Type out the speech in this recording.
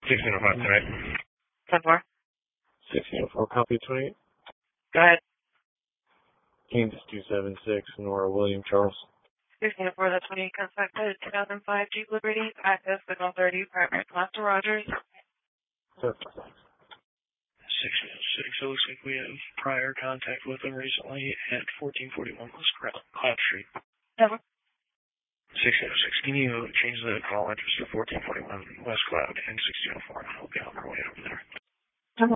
1605 tonight. 10-4. 1604, copy 28. Go ahead. Kansas 276, Nora William Charles. 1604, that's 28 contacted 2005 Jeep Liberty, access signal 30, primary class to Rogers. 606. 606, it looks like we have prior contact with them recently at 1441 West Cloud Street. 7. 1606, can you change the call address to 1441 West Cloud and 1604? I'll be on our way over there.